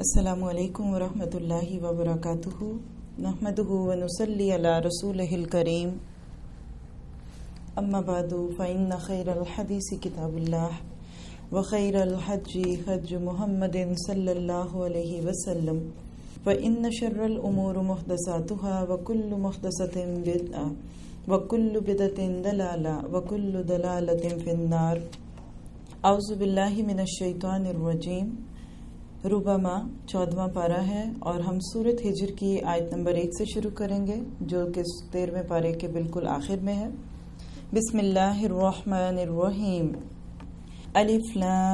السلام علیکم ورحمۃ اللہ وبرکاتہ نحمدہ ونصلی علی رسولہ الکریم اما بعد فإن خیر الحدیث کتاب اللہ وخیر الحج حج محمد صلی اللہ علیہ وسلم وإن شر الامور محدثاتها وكل محدثۃ بدعہ وكل بدعۃ ضلالہ وكل ضلالۃ فی النار۔ اعوذ باللہ من الشیطان الرجیم۔ ربما 14واں پارہ ہے اور ہم سورۃ ہجر کی آیت نمبر 1 سے شروع کریں گے جو کہ 13ویں پارے کے بالکل آخر میں ہے۔ بسم اللہ الرحمن الرحیم۔ الف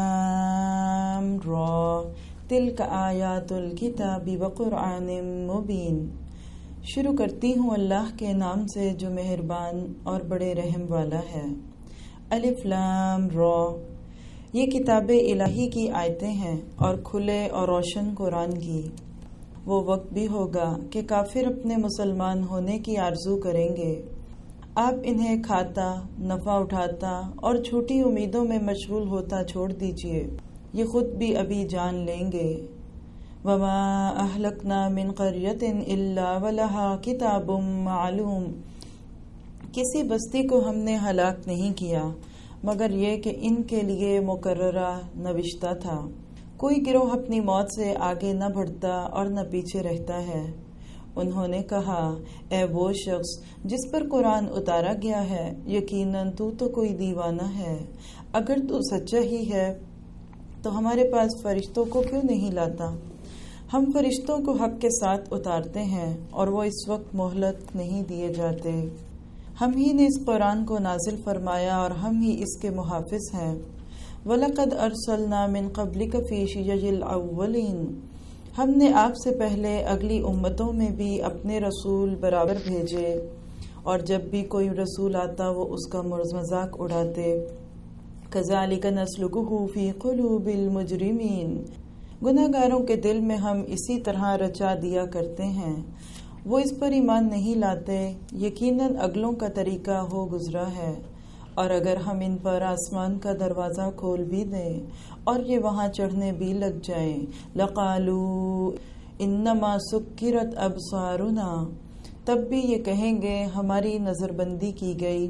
لام را تلک آیات الکتاب وقرآن مبین۔ شروع کرتی ہوں اللہ کے نام سے جو مہربان اور بڑے رحم والا ہے۔ الف لام را، یہ کتاب الہی کی آیتیں ہیں اور کھلے اور روشن قرآن کی۔ وہ وقت بھی ہوگا کہ کافر اپنے مسلمان ہونے کی آرزو کریں گے، آپ انہیں کھاتا، نفع اٹھاتا اور چھوٹی امیدوں میں مشغول ہوتا چھوڑ دیجئے، یہ خود بھی ابھی جان لیں گے۔ وما اہلکنا من قریۃ الا ولہا کتاب معلوم، کسی بستی کو ہم نے ہلاک نہیں کیا مگر یہ کہ ان کے لیے مقررہ نوشتہ تھا۔ کوئی گروہ اپنی موت سے آگے نہ بڑھتا اور نہ پیچھے رہتا ہے۔ انہوں نے کہا، اے وہ شخص جس پر قرآن اتارا گیا ہے، یقیناً تو کوئی دیوانہ ہے۔ اگر تو سچا ہی ہے تو ہمارے پاس فرشتوں کو کیوں نہیں لاتا؟ ہم فرشتوں کو حق کے ساتھ اتارتے ہیں اور وہ اس وقت مہلت نہیں دیے جاتے۔ ہم ہی نے اس قرآن کو نازل فرمایا اور ہم ہی اس کے محافظ ہیں۔ وَلَقَدْ أَرْسَلْنَا مِن قَبْلِكَ فِي شِيَعِ الْأَوَّلِينَ، ہم نے آپ سے پہلے اگلی امتوں میں بھی اپنے رسول برابر بھیجے، اور جب بھی کوئی رسول آتا وہ اس کا مذاق اڑاتے۔ كَذَلِكَ نَسْلُكُهُ فِي قُلُوبِ الْمُجْرِمِينَ، گناہ گاروں کے دل میں ہم اسی طرح رچا دیا کرتے ہیں، وہ اس پر ایمان نہیں لاتے۔ یقیناً اگلوں کا طریقہ ہو گزرا ہے، اور اگر ہم ان پر آسمان کا دروازہ کھول بھی دیں اور یہ وہاں چڑھنے بھی لگ جائیں، لقالوا انما سکرت ابصارنا، تب بھی یہ کہیں گے ہماری نظر بندی کی گئی،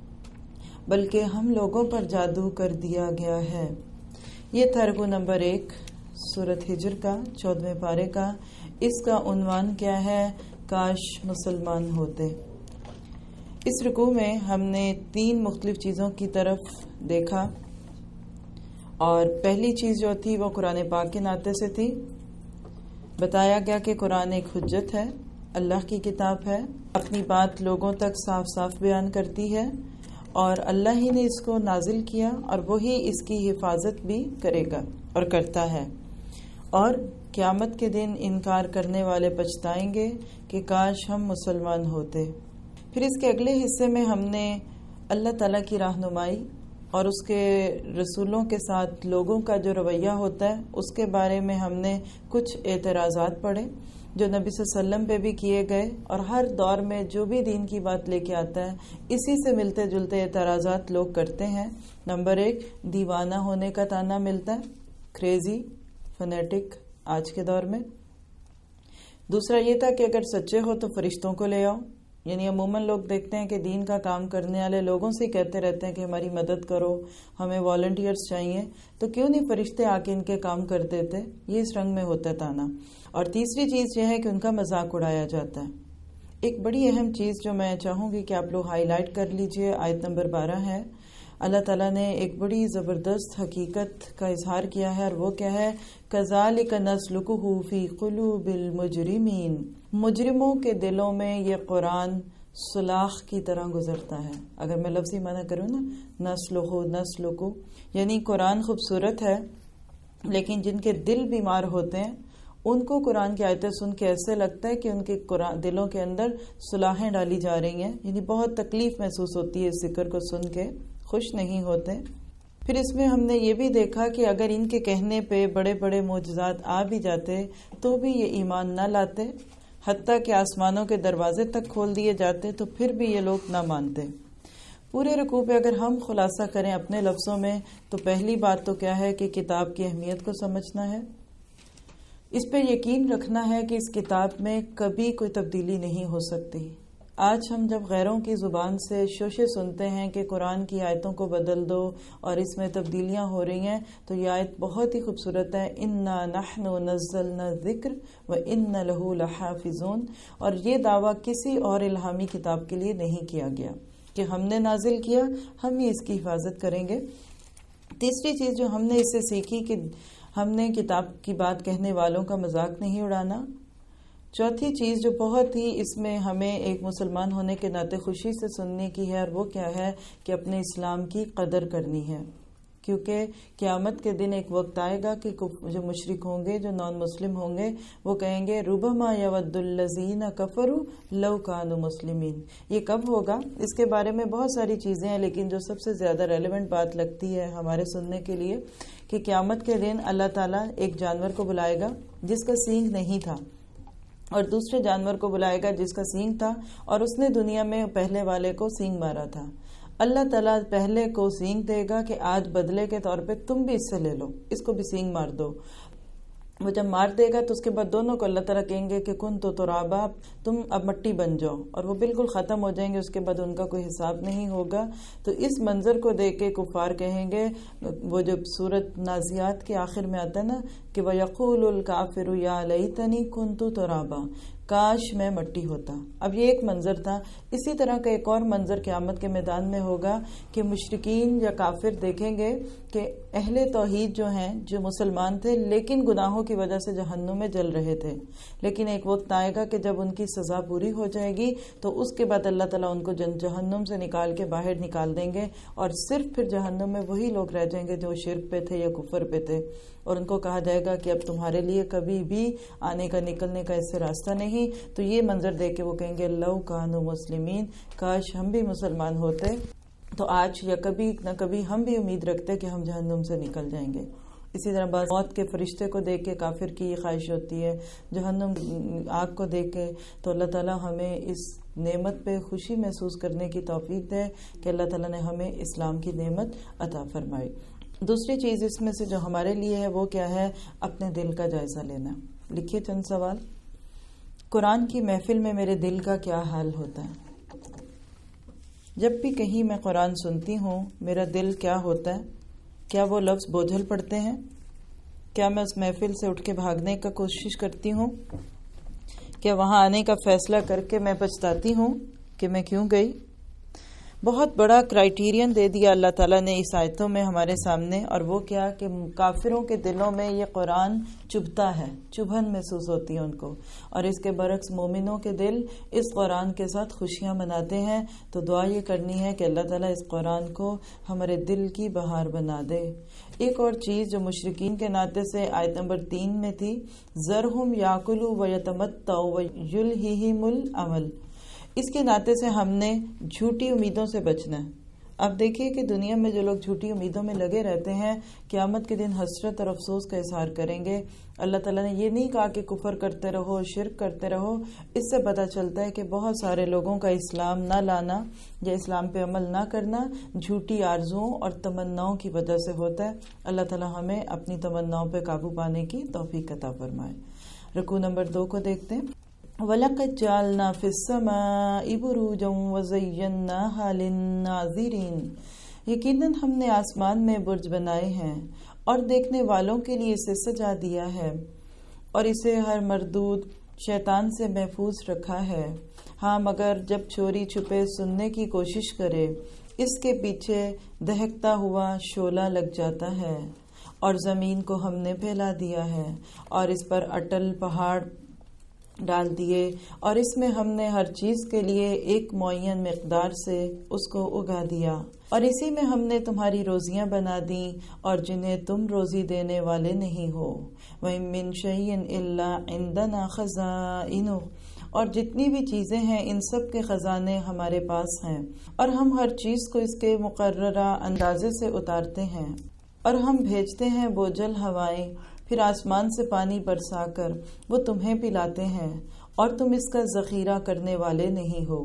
بلکہ ہم لوگوں پر جادو کر دیا گیا ہے۔ یہ تھا رکوع نمبر 1 سورۃ ہجر کا 14ویں پارے کا۔ اس کا عنوان کیا ہے؟ کاش مسلمان ہوتے۔ اس رکوع میں ہم نے 3 مختلف چیزوں کی طرف دیکھا، اور پہلی چیز جو تھی وہ قرآن پاک کے ناطے سے تھی۔ بتایا گیا کہ قرآن ایک حجت ہے، اللہ کی کتاب ہے، اپنی بات لوگوں تک صاف صاف بیان کرتی ہے، اور اللہ ہی نے اس کو نازل کیا اور وہی اس کی حفاظت بھی کرے گا اور کرتا ہے۔ اور قیامت کے دن انکار کرنے والے پچھتائیں گے کہ کاش ہم مسلمان ہوتے۔ پھر اس کے اگلے حصے میں ہم نے اللہ تعالیٰ کی رہنمائی اور اس کے رسولوں کے ساتھ لوگوں کا جو رویہ ہوتا ہے اس کے بارے میں ہم نے کچھ اعتراضات پڑھے جو نبی صلی اللہ علیہ وسلم پہ بھی کیے گئے، اور ہر دور میں جو بھی دین کی بات لے کے آتا ہے اسی سے ملتے جلتے اعتراضات لوگ کرتے ہیں۔ نمبر 1، دیوانہ ہونے کا طعنہ ملتا ہے، کریزی، فنیٹک آج کے دور میں۔ دوسرا یہ تھا کہ اگر سچے ہو تو فرشتوں کو لے آؤ، یعنی عموماً لوگ دیکھتے ہیں کہ دین کا کام کرنے والے لوگوں سے کہتے رہتے ہیں کہ ہماری مدد کرو، ہمیں والنٹیئرز چاہیے، تو کیوں نہیں فرشتے آ کے ان کے کام کر دیتے؟ یہ اس رنگ میں ہوتا ہے طعنہ۔ اور تیسری چیز یہ ہے کہ ان کا مذاق اڑایا جاتا ہے۔ ایک بڑی اہم چیز جو میں چاہوں گی کہ آپ لوگ ہائی لائٹ کر لیجئے، آیت نمبر 12 ہے۔ اللہ تعالیٰ نے ایک بڑی زبردست حقیقت کا اظہار کیا ہے، اور وہ کیا ہے؟ كَذَلِكَ نَسْلُكُهُ فِي قُلُوبِ الْمُجْرِمِينَ، مجرموں کے دلوں میں یہ قرآن سلاخ کی طرح گزرتا ہے۔ اگر میں لفظی معنی کروں نا، نسلکو، یعنی قرآن خوبصورت ہے لیکن جن کے دل بیمار ہوتے ہیں ان کو قرآن کی آیتیں سن کے ایسے لگتا ہے کہ ان کے دلوں کے اندر سلاخیں ڈالی جا رہی ہیں، یعنی بہت تکلیف محسوس ہوتی ہے اس ذکر کو سن کے، خوش نہیں ہوتے۔ پھر اس میں ہم نے یہ بھی دیکھا کہ اگر ان کے کہنے پہ بڑے بڑے معجزات آ بھی جاتے تو بھی یہ ایمان نہ لاتے، حتیٰ کہ آسمانوں کے دروازے تک کھول دیے جاتے تو پھر بھی یہ لوگ نہ مانتے۔ پورے رکوع پہ اگر ہم خلاصہ کریں اپنے لفظوں میں تو پہلی بات تو کیا ہے کہ کتاب کی اہمیت کو سمجھنا ہے۔ اس پہ یقین رکھنا ہے کہ اس کتاب میں کبھی کوئی تبدیلی نہیں ہو سکتی۔ آج ہم جب غیروں کی زبان سے شوشے سنتے ہیں کہ قرآن کی آیتوں کو بدل دو اور اس میں تبدیلیاں ہو رہی ہیں، تو یہ آیت بہت ہی خوبصورت ہے، اِنَّا نَحْنُ نَزَّلْنَا الذِّكْرَ وَإِنَّ لَهُ لَحَافِظُونَ، اور یہ دعویٰ کسی اور الہامی کتاب کے لیے نہیں کیا گیا کہ ہم نے نازل کیا، ہم ہی اس کی حفاظت کریں گے۔ تیسری چیز جو ہم نے اس سے سیکھی کہ ہم نے کتاب کی بات کہنے والوں کا مذاق نہیں اڑانا۔ چوتھی چیز جو بہت ہی اس میں ہمیں ایک مسلمان ہونے کے ناطے خوشی سے سننے کی ہے، اور وہ کیا ہے کہ اپنے اسلام کی قدر کرنی ہے، کیونکہ قیامت کے دن ایک وقت آئے گا کہ جو مشرک ہوں گے، جو نان مسلم ہوں گے، وہ کہیں گے ربما یود الذین کفروا لو کانوا مسلمین۔ یہ کب ہوگا؟ اس کے بارے میں بہت ساری چیزیں ہیں، لیکن جو سب سے زیادہ ریلیونٹ بات لگتی ہے ہمارے سننے کے لیے کہ قیامت کے دن اللہ تعالیٰ ایک جانور کو بلائے گا جس کا سینگ نہیں تھا، اور دوسرے جانور کو بلائے گا جس کا سینگ تھا، اور اس نے دنیا میں پہلے والے کو سینگ مارا تھا۔ اللہ تعالیٰ پہلے کو سینگ دے گا کہ آج بدلے کے طور پہ تم بھی اس سے لے لو، اس کو بھی سینگ مار دو۔ وہ جب مار دے گا تو اس کے بعد دونوں کو اللہ تعالیٰ کہیں گے کہ کن تو ترابا، تم اب مٹی بن جاؤ، اور وہ بالکل ختم ہو جائیں گے، اس کے بعد ان کا کوئی حساب نہیں ہوگا۔ تو اس منظر کو دیکھ کے کفار کہیں گے، وہ جو سورۃ نازعات کے آخر میں آتا ہے نا کہ وَيَقُولُ الْكَافِرُ يَا لَيْتَنِي كُنتُ تُرَابًا، کاش میں مٹی ہوتا۔ اب یہ ایک منظر تھا۔ اسی طرح کا ایک اور منظر قیامت کے میدان میں ہوگا کہ مشرکین یا کافر دیکھیں گے کہ اہل توحید جو ہیں، جو مسلمان تھے لیکن گناہوں کی وجہ سے جہنم میں جل رہے تھے، لیکن ایک وقت آئے گا کہ جب ان کی سزا پوری ہو جائے گی تو اس کے بعد اللہ تعالیٰ ان کو جہنم سے نکال کے باہر نکال دیں گے، اور صرف پھر جہنم میں وہی لوگ رہ جائیں گے جو شرک پہ تھے یا کفر پہ تھے، اور ان کو کہا جائے گا کہ اب تمہارے لیے کبھی بھی آنے کا نکلنے کا اس سے راستہ نہیں۔ تو یہ منظر دیکھ کے وہ کہیں گے لو کانوا مسلمین، کاش ہم بھی مسلمان ہوتے تو آج یا کبھی نہ کبھی ہم بھی امید رکھتے کہ ہم جہنم سے نکل جائیں گے۔ اسی طرح بعض موت کے فرشتے کو دیکھ کے کافر کی یہ خواہش ہوتی ہے، جہنم آگ کو دیکھ کے، تو اللہ تعالیٰ ہمیں اس نعمت پہ خوشی محسوس کرنے کی توفیق دے کہ اللہ تعالیٰ نے ہمیں اسلام کی نعمت عطا فرمائی۔ دوسری چیز اس میں سے جو ہمارے لیے ہے وہ کیا ہے؟ اپنے دل کا جائزہ لینا۔ لکھیے چند سوال۔ قرآن کی محفل میں میرے دل کا کیا حال ہوتا ہے؟ جب بھی کہیں میں قرآن سنتی ہوں میرا دل کیا ہوتا ہے؟ کیا وہ لفظ بوجھل پڑتے ہیں؟ کیا میں اس محفل سے اٹھ کے بھاگنے کا کوشش کرتی ہوں؟ کیا وہاں آنے کا فیصلہ کر کے میں پچھتاتی ہوں کہ میں کیوں گئی؟ بہت بڑا کرائیٹیرین دے دیا اللہ تعالیٰ نے اس آیتوں میں ہمارے سامنے، اور وہ کیا کہ کافروں کے دلوں میں یہ قرآن چبھتا ہے، چبھن محسوس ہوتی ہے ان کو، اور اس کے برعکس مومنوں کے دل اس قرآن کے ساتھ خوشیاں مناتے ہیں۔ تو دعا یہ کرنی ہے کہ اللہ تعالیٰ اس قرآن کو ہمارے دل کی بہار بنا دے۔ ایک اور چیز جو مشرکین کے ناطے سے آیت نمبر 3 میں تھی، ذرہم یاکلوا ویتمتعوا ویلہہم الامل، اس کے ناطے سے ہم نے جھوٹی امیدوں سے بچنا ہے۔ اب دیکھیے کہ دنیا میں جو لوگ جھوٹی امیدوں میں لگے رہتے ہیں قیامت کے دن حسرت اور افسوس کا اظہار کریں گے۔ اللہ تعالیٰ نے یہ نہیں کہا کہ کفر کرتے رہو، شرک کرتے رہو۔ اس سے پتہ چلتا ہے کہ بہت سارے لوگوں کا اسلام نہ لانا یا اسلام پہ عمل نہ کرنا جھوٹی آرزوؤں اور تمناؤں کی وجہ سے ہوتا ہے۔ اللہ تعالیٰ ہمیں اپنی تمناؤں پہ قابو پانے کی توفیق عطا فرمائے۔ رکوع نمبر 2 کو دیکھتے ہیں۔ وَلَقَدْ جَعَلْنَا فِي السَّمَاءِ بُرُوجًا وَزَيَّنَّاهَا لِلنَّاظِرِينَ، یقیناً ہم نے آسمان میں برج بنائے ہیں اور دیکھنے والوں کے لیے اسے سجا دیا ہے، اور اسے ہر مردود شیطان سے محفوظ رکھا ہے۔ ہاں مگر جب چوری چھپے سننے کی کوشش کرے، اس کے پیچھے دہکتا ہوا شعلہ لگ جاتا ہے، اور زمین کو ہم نے پھیلا دیا ہے اور اس پر اٹل پہاڑ ڈال دیے، اور اس میں ہم نے ہر چیز کے لیے ایک معین مقدار سے اس کو اگا دیا، اور اسی میں ہم نے تمہاری روزیاں بنا دیں اور جنہیں تم روزی دینے والے نہیں ہو۔ وَإِن مِّن شَيْءٍ إِلَّا عِندَنَا خَزَائِنُهُ، اور جتنی بھی چیزیں ہیں ان سب کے خزانے ہمارے پاس ہیں، اور ہم ہر چیز کو اس کے مقررہ اندازے سے اتارتے ہیں، اور ہم بھیجتے ہیں بوجھل ہوائیں، پھر آسمان سے پانی برسا کر وہ تمہیں پلاتے ہیں، اور تم اس کا ذخیرہ کرنے والے نہیں ہو۔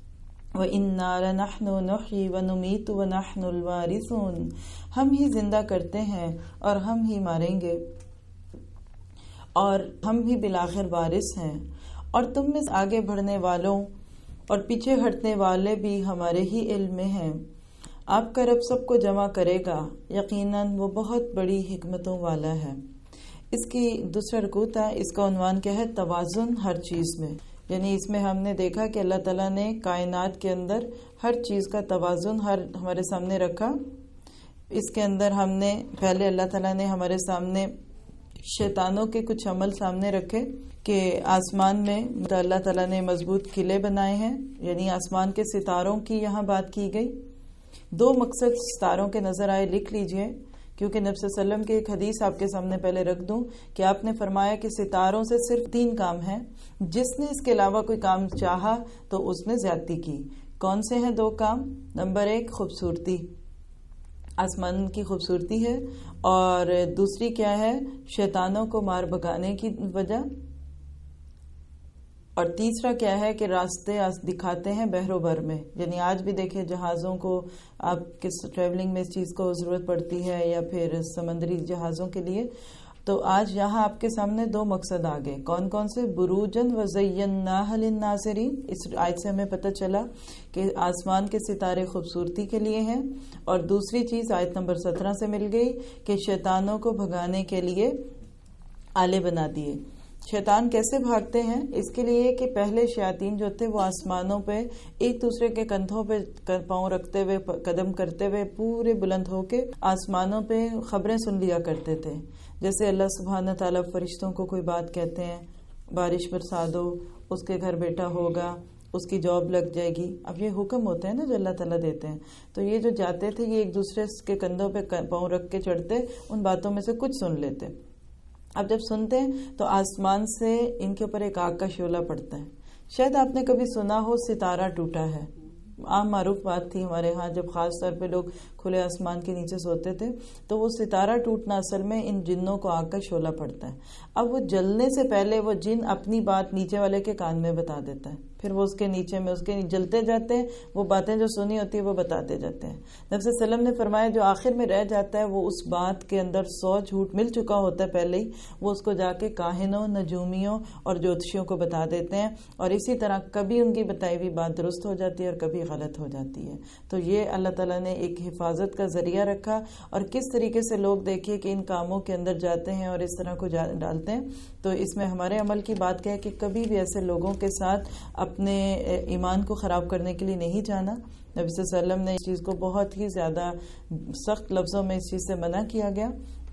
وَإِنَّا لَنَحْنُ نُحْيِي وَنُمِيتُ وَنَحْنُ الْوَارِثُونَ، ہم ہی زندہ کرتے ہیں اور ہم ہی ماریں گے۔ اور ہم بھی بالآخر وارث ہیں، اور تم میں آگے بڑھنے والوں اور پیچھے ہٹنے والے بھی ہمارے ہی علم میں ہیں۔ آپ کا رب سب کو جمع کرے گا، یقیناً وہ بہت بڑی حکمتوں والا ہے۔ اس کی دوسرا رکوع تھا، اس کا عنوان کیا ہے؟ توازن ہر چیز میں۔ یعنی اس میں ہم نے دیکھا کہ اللہ تعالیٰ نے کائنات کے اندر ہر چیز کا توازن ہمارے سامنے رکھا۔ اس کے اندر ہم نے پہلے اللہ تعالیٰ نے ہمارے سامنے شیطانوں کے کچھ عمل سامنے رکھے کہ آسمان میں اللہ تعالیٰ نے مضبوط قلعے بنائے ہیں، یعنی آسمان کے ستاروں کی یہاں بات کی گئی۔ 2 مقصد ستاروں کے نظر آئے، لکھ لیجئے، کیونکہ نبی صلی اللہ علیہ وسلم کی ایک حدیث آپ کے سامنے پہلے رکھ دوں کہ آپ نے فرمایا کہ ستاروں سے صرف 3 کام ہیں، جس نے اس کے علاوہ کوئی کام چاہا تو اس نے زیادتی کی۔ کون سے ہیں 2 کام؟ نمبر 1 خوبصورتی، آسمان کی خوبصورتی ہے، اور دوسری کیا ہے؟ شیطانوں کو مار بھگانے کی وجہ، اور تیسرا کیا ہے کہ راستے دکھاتے ہیں بحر و بر میں۔ یعنی آج بھی دیکھیں جہازوں کو، آپ کس ٹریولنگ میں اس چیز کو ضرورت پڑتی ہے، یا پھر سمندری جہازوں کے لیے، تو آج یہاں آپ کے سامنے 2 مقصد آ گئے۔ کون کون سے؟ بروجن وزیناھا للناظرین، اس آیت سے ہمیں پتہ چلا کہ آسمان کے ستارے خوبصورتی کے لیے ہیں، اور دوسری چیز آیت نمبر 17 سے مل گئی کہ شیطانوں کو بھگانے کے لیے آلے بنا دیے۔ شیطان کیسے بھاگتے ہیں؟ اس کے لیے کہ پہلے شیاطین جو تھے وہ آسمانوں پہ ایک دوسرے کے کندھوں پہ پاؤں رکھتے ہوئے، قدم کرتے ہوئے پورے بلند ہو کے آسمانوں پہ خبریں سن لیا کرتے تھے۔ جیسے اللہ سبحانہ تعالیٰ فرشتوں کو کوئی بات کہتے ہیں، بارش برسا دو، اس کے گھر بیٹا ہوگا، اس کی جاب لگ جائے گی۔ اب یہ حکم ہوتے ہیں نا جو اللہ تعالیٰ دیتے ہیں، تو یہ جو جاتے تھے یہ ایک دوسرے کے کندھوں پہ پاؤں رکھ کے چڑھتے، ان باتوں میں سے کچھ سن لیتے۔ اب جب سنتے ہیں تو آسمان سے ان کے اوپر ایک آگ کا شعلہ پڑتا ہے۔ شاید آپ نے کبھی سنا ہو ستارہ ٹوٹا ہے، عام معروف بات تھی ہمارے ہاں، جب خاص طور پہ لوگ کھلے آسمان کے نیچے سوتے تھے تو وہ ستارہ ٹوٹنا اصل میں ان جنوں کو آگ کا شعلہ پڑتا ہے۔ اب وہ جلنے سے پہلے وہ جن اپنی بات نیچے والے کے کان میں بتا دیتا ہے، پھر وہ اس کے نیچے میں اس کے جلتے جاتے ہیں، وہ باتیں جو سنی ہوتی ہے وہ بتاتے جاتے ہیں۔ نبی صلی اللہ علیہ وسلم نے فرمایا جو آخر میں رہ جاتا ہے وہ اس بات کے اندر 100 جھوٹ مل چکا ہوتا ہے پہلے ہی، وہ اس کو جا کے کاہنوں، نجومیوں اور جوتشیوں کو بتا دیتے ہیں، اور اسی طرح کبھی ان کی بتائی ہوئی بات درست ہو جاتی ہے اور کبھی غلط ہو جاتی ہے۔ تو یہ اللہ تعالیٰ نے ایک حفاظت کا ذریعہ رکھا، اور کس طریقے سے لوگ دیکھیے کہ ان کاموں کے اندر جاتے ہیں اور اس طرح کو ڈالتے ہیں۔ تو اس میں ہمارے عمل کی بات کیا ہے کہ کبھی بھی ایسے لوگوں کے ساتھ اپنے ایمان کو خراب کرنے کے لیے نہیں جانا۔ نبی صلی اللہ علیہ وسلم نے اس چیز کو بہت ہی زیادہ سخت لفظوں میں اس چیز سے منع کیا گیا۔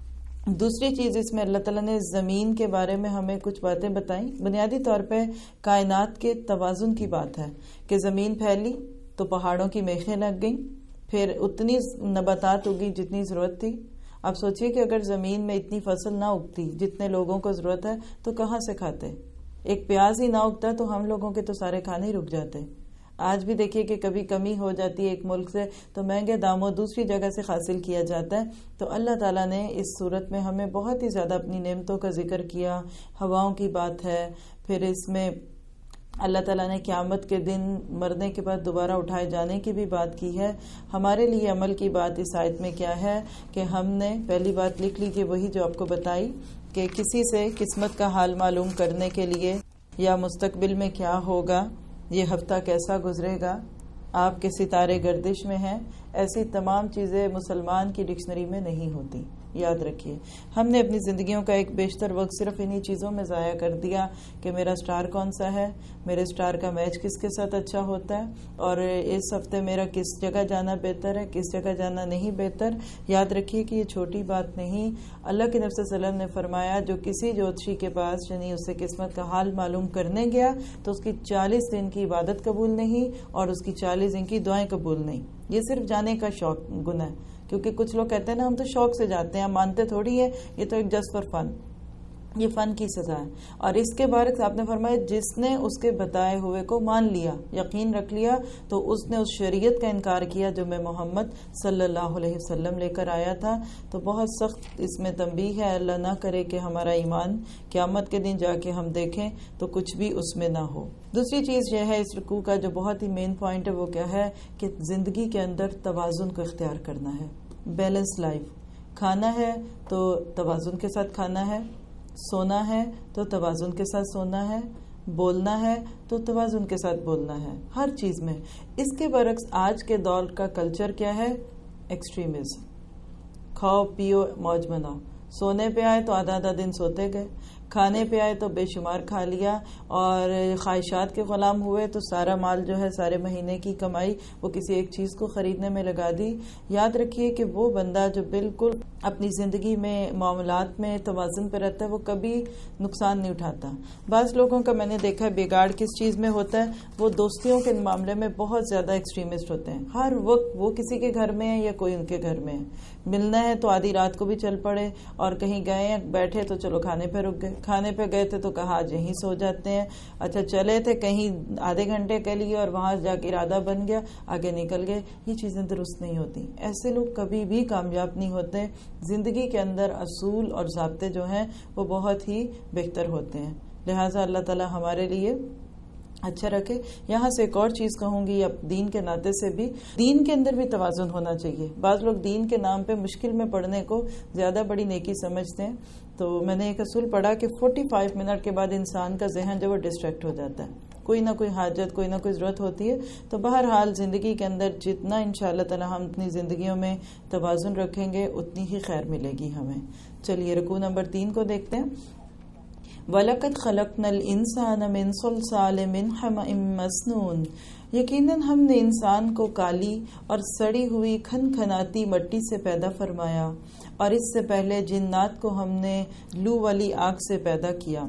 دوسری چیز اس میں اللہ تعالیٰ نے زمین کے بارے میں ہمیں کچھ باتیں بتائیں۔ بنیادی طور پہ کائنات کے توازن کی بات ہے کہ زمین پھیلی تو پہاڑوں کی میخیں لگ گئیں، پھر اتنی نباتات اگی جتنی ضرورت تھی۔ اب سوچئے کہ اگر زمین میں اتنی فصل نہ اگتی جتنے لوگوں کو ضرورت ہے تو کہاں سے کھاتے؟ ایک پیاز ہی نہ اگتا تو ہم لوگوں کے تو سارے کھانے ہی رک جاتے۔ آج بھی دیکھیے کہ کبھی کمی ہو جاتی ہے ایک ملک سے تو مہنگے داموں دوسری جگہ سے حاصل کیا جاتا ہے۔ تو اللہ تعالیٰ نے اس صورت میں ہمیں بہت ہی زیادہ اپنی نعمتوں کا ذکر کیا، ہواؤں کی بات ہے، پھر اس میں اللہ تعالیٰ نے قیامت کے دن مرنے کے بعد دوبارہ اٹھائے جانے کی بھی بات کی ہے۔ ہمارے لیے عمل کی بات اس آیت میں کیا ہے کہ ہم نے پہلی بات لکھ لیجیے وہی جو آپ کو بتائی کہ کسی سے قسمت کا حال معلوم کرنے کے لیے یا مستقبل میں کیا ہوگا، یہ ہفتہ کیسا گزرے گا، آپ کے ستارے گردش میں ہیں، ایسی تمام چیزیں مسلمان کی ڈکشنری میں نہیں ہوتی۔ یاد رکھیے ہم نے اپنی زندگیوں کا ایک بیشتر وقت صرف انہی چیزوں میں ضائع کر دیا کہ میرا سٹار کون سا ہے، میرے سٹار کا میچ کس کے ساتھ اچھا ہوتا ہے، اور اس ہفتے میرا کس جگہ جانا بہتر ہے، کس جگہ جانا نہیں بہتر۔ یاد رکھیے کہ یہ چھوٹی بات نہیں۔ اللہ کے نبی صلی اللہ علیہ وسلم نے فرمایا جو کسی جوتشی کے پاس یعنی اس سے قسمت کا حال معلوم کرنے گیا تو اس کی 40 دن کی عبادت قبول نہیں اور اس کی 40 دن کی دعائیں قبول نہیں۔ یہ صرف جانے کا شوق گناہ ہے، کیونکہ کچھ لوگ کہتے ہیں نا ہم تو شوق سے جاتے ہیں، ہم مانتے تھوڑی ہے، یہ تو ایک جسٹ فار فن، یہ فن کی سزا ہے۔ اور اس کے برعکس آپ نے فرمایا جس نے اس کے بتائے ہوئے کو مان لیا، یقین رکھ لیا، تو اس نے اس شریعت کا انکار کیا جو میں محمد صلی اللہ علیہ وسلم لے کر آیا تھا۔ تو بہت سخت اس میں تنبیہ ہے، اللہ نہ کرے کہ ہمارا ایمان قیامت کے دن جا کے ہم دیکھیں تو کچھ بھی اس میں نہ ہو۔ دوسری چیز یہ ہے اس رکوع کا جو بہت ہی مین پوائنٹ ہے وہ کیا ہے کہ زندگی کے اندر توازن کو اختیار کرنا ہے، بیلنس لائف۔ کھانا ہے تو توازن کے ساتھ کھانا ہے، سونا ہے تو توازن کے ساتھ سونا ہے، بولنا ہے تو توازن کے ساتھ بولنا ہے ہر چیز میں۔ اس کے برعکس آج کے دور کا کلچر کیا ہے؟ ایکسٹریمزم، کھاؤ پیو موج مناؤ، سونے پہ آئے تو آدھا آدھا دن سوتے گئے، کھانے پہ آئے تو بے شمار کھا لیا، اور خواہشات کے غلام ہوئے تو سارا مال جو ہے، سارے مہینے کی کمائی وہ کسی ایک چیز کو خریدنے میں لگا دی۔ یاد رکھیے کہ وہ بندہ جو بالکل اپنی زندگی میں معاملات میں توازن پہ رہتا ہے وہ کبھی نقصان نہیں اٹھاتا۔ بعض لوگوں کا میں نے دیکھا ہے بگاڑ کس چیز میں ہوتا ہے، وہ دوستیوں کے معاملے میں بہت زیادہ ایکسٹریمسٹ ہوتے ہیں۔ ہر وقت وہ کسی کے گھر میں ہے یا کوئی ان کے گھر میں ہے، ملنا ہے تو آدھی رات کو بھی چل پڑے، اور کہیں گئے ہیں بیٹھے تو چلو کھانے پہ رک گئے، کھانے پہ گئے تھے تو کہا آج یہیں سو جاتے ہیں، اچھا چلے تھے کہیں آدھے گھنٹے کے لیے اور وہاں جا کے ارادہ بن گیا، آگے نکل گئے۔ یہ چیزیں درست نہیں ہوتی، ایسے لوگ کبھی بھی کامیاب نہیں ہوتے۔ زندگی کے اندر اصول اور ضابطے جو ہیں وہ بہت ہی بہتر ہوتے ہیں، لہٰذا اللہ تعالی ہمارے لیے اچھا رکھے۔ یہاں سے ایک اور چیز کہوں گی، اب دین کے ناطے سے بھی دین کے اندر بھی توازن ہونا چاہیے۔ بعض لوگ دین کے نام پہ مشکل میں پڑھنے کو زیادہ بڑی نیکی سمجھتے ہیں، تو میں نے ایک اصول پڑھا کہ 45 منٹ کے بعد انسان کا ذہن جو وہ ڈسٹریکٹ ہو جاتا ہے، کوئی نہ کوئی حاجت، کوئی نہ کوئی ضرورت ہوتی ہے۔ تو بہرحال زندگی کے اندر جتنا انشاءاللہ تعالی ہم اپنی زندگیوں میں توازن رکھیں گے اتنی ہی خیر ملے گی ہمیں۔ چلیے رکوع نمبر 3 کو دیکھتے ہیں۔ وَلَقَدْ خَلَقْنَا الْإِنسَانَ مِنْ صَلْصَالٍ مِنْ حَمَإٍ مَسْنُونٍ، یقیناً ہم نے انسان کو کالی اور سڑی ہوئی کھنکھناتی مٹی سے پیدا فرمایا، اور اس سے پہلے جنات کو ہم نے لو والی آگ سے پیدا کیا۔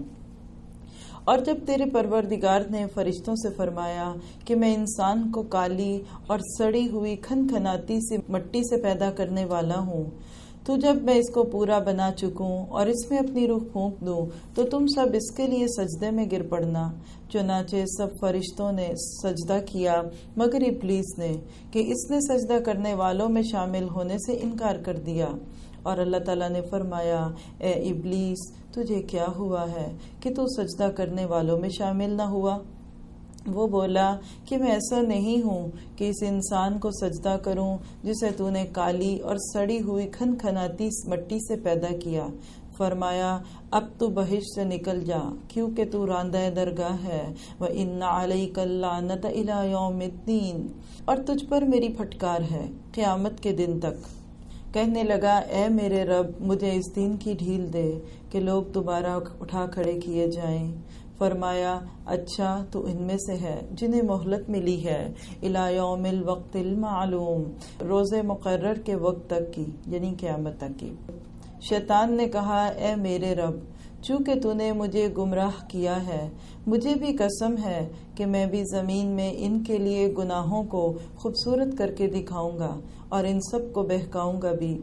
اور جب تیرے پروردگار نے فرشتوں سے فرمایا کہ میں انسان کو کالی اور سڑی ہوئی کھنکھناتی سی مٹی سے پیدا کرنے والا ہوں، تو جب میں اس کو پورا بنا چکوں اور اس میں اپنی روح پھونک دوں تو تم سب اس کے لیے سجدے میں گر پڑنا۔ چنانچہ سب فرشتوں نے سجدہ کیا مگر ابلیس نے، کہ اس نے سجدہ کرنے والوں میں شامل ہونے سے انکار کر دیا۔ اور اللہ تعالیٰ نے فرمایا، اے ابلیس تجھے کیا ہوا ہے کہ تو سجدہ کرنے والوں میں شامل نہ ہوا؟ وہ بولا کہ میں ایسا نہیں ہوں کہ اس انسان کو سجدہ کروں جسے تو نے کالی اور سڑی ہوئی کھنکھناتی مٹی سے پیدا کیا۔ فرمایا، اب تو بہشت سے نکل جا کیونکہ تو راندہ درگاہ ہے، وَإِنَّ عَلَيْكَ اللَّعْنَةَ إِلَى يَوْمِ الدِّينِ، اور تجھ پر میری پھٹکار ہے قیامت کے دن تک۔ کہنے لگا، اے میرے رب مجھے اس دن کی ڈھیل دے کہ لوگ دوبارہ اٹھا کھڑے کیے جائیں۔ فرمایا، اچھا تو ان میں سے ہے جنہیں مہلت ملی ہے الی یوم الوقت المعلوم، روز مقرر کے وقت تک کی، یعنی قیامت تک کی۔ شیطان نے کہا، اے میرے رب چونکہ تو نے مجھے گمراہ کیا ہے، مجھے بھی قسم ہے کہ میں بھی زمین میں ان کے لیے گناہوں کو خوبصورت کر کے دکھاؤں گا اور ان سب کو بہکاؤں گا بھی،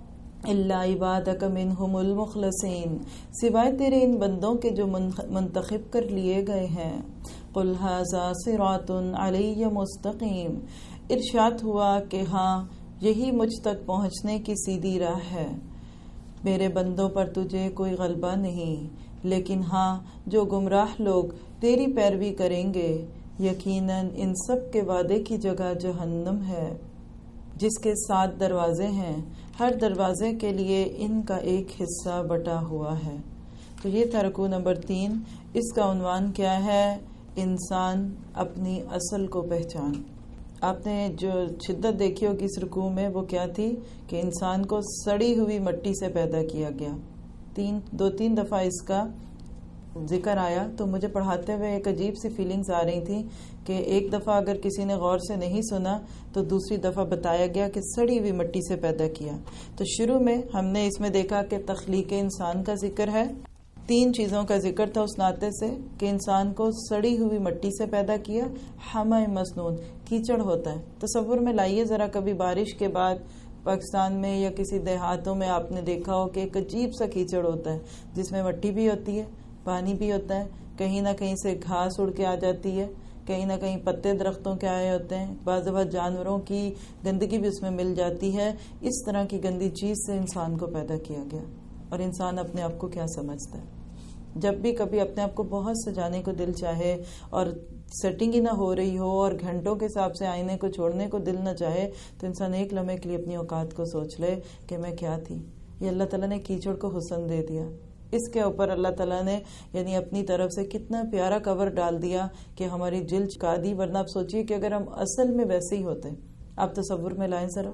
الا عبادک منہم المخلصین، سوائے تیرے ان بندوں کے جو منتخب کر لیے گئے ہیں۔ قل ھذا صراط علی مستقیم، ارشاد ہوا کہ ہاں یہی مجھ تک پہنچنے کی سیدھی راہ ہے، میرے بندوں پر تجھے کوئی غلبہ نہیں، لیکن ہاں جو گمراہ لوگ تیری پیروی کریں گے یقیناً ان سب کے وعدے کی جگہ جہنم ہے، جس کے 7 دروازے ہیں، ہر دروازے کے لیے ان کا ایک حصہ بٹا ہوا ہے۔ تو یہ تھا رکوع نمبر 3۔ اس کا عنوان کیا ہے؟ انسان اپنی اصل کو پہچان۔ آپ نے جو شدت دیکھی ہوگی اس رکوع میں وہ کیا تھی کہ انسان کو سڑی ہوئی مٹی سے پیدا کیا گیا۔ 2-3 دفعہ اس کا ذکر آیا تو مجھے پڑھاتے ہوئے ایک عجیب سی فیلنگز آ رہی تھی کہ ایک دفعہ اگر کسی نے غور سے نہیں سنا تو دوسری دفعہ بتایا گیا کہ سڑی ہوئی مٹی سے پیدا کیا۔ تو شروع میں ہم نے اس میں دیکھا کہ تخلیق انسان کا ذکر ہے، 3 چیزوں کا ذکر تھا اس ناطے سے کہ انسان کو سڑی ہوئی مٹی سے پیدا کیا، حمأ مسنون، کیچڑ ہوتا ہے۔ تصور میں لائیے ذرا، کبھی بارش کے بعد پاکستان میں یا کسی دیہاتوں میں آپ نے دیکھا ہو کہ ایک عجیب سا کیچڑ ہوتا ہے جس میں مٹی بھی ہوتی ہے، پانی بھی ہوتا ہے، کہیں نہ کہیں سے گھاس اڑ کے آ جاتی ہے، کہیں نہ کہیں پتے درختوں کے آئے ہوتے ہیں، بعض دفعہ جانوروں کی گندگی بھی اس میں مل جاتی ہے۔ اس طرح کی گندی چیز سے انسان کو پیدا کیا گیا، اور انسان اپنے آپ کو کیا سمجھتا ہے؟ جب بھی کبھی اپنے آپ کو بہت سجانے کو دل چاہے اور سیٹنگ ہی نہ ہو رہی ہو اور گھنٹوں کے حساب سے آئینے کو چھوڑنے کو دل نہ چاہے تو انسان ایک لمحے کے لیے اپنی اوقات کو سوچ لے کہ میں کیا تھی۔ یہ اللہ تعالیٰ نے کیچڑ کو حسن دے دیا، اس کے اوپر اللہ تعالیٰ نے یعنی اپنی طرف سے کتنا پیارا کور ڈال دیا کہ ہماری جلد چکا دی. ورنہ آپ سوچئے کہ اگر ہم اصل میں ویسے ہی ہوتے, آپ تصور میں لائیں ذرا,